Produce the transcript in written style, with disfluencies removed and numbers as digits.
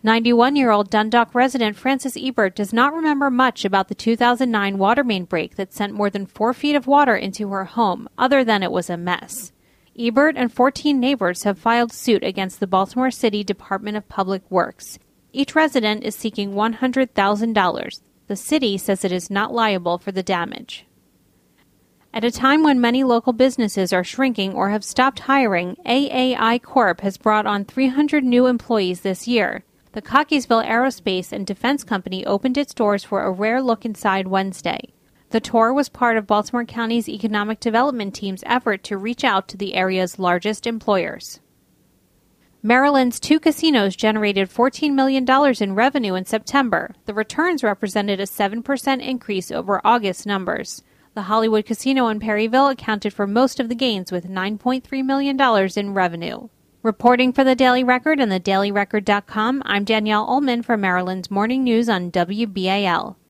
91-year-old Dundalk resident Frances Ebert does not remember much about the 2009 water main break that sent more than 4 feet of water into her home, other than it was a mess. Ebert and 14 neighbors have filed suit against the Baltimore City Department of Public Works. Each resident is seeking $100,000. The city says it is not liable for the damage. At a time when many local businesses are shrinking or have stopped hiring, AAI Corp has brought on 300 new employees this year. The Cockeysville Aerospace and Defense Company opened its doors for a rare look inside Wednesday. The tour was part of Baltimore County's economic development team's effort to reach out to the area's largest employers. Maryland's 2 casinos generated $14 million in revenue in September. The returns represented a 7% increase over August numbers. The Hollywood Casino in Perryville accounted for most of the gains with $9.3 million in revenue. Reporting for the Daily Record and thedailyrecord.com, I'm Danielle Ullman for Maryland's Morning News on WBAL.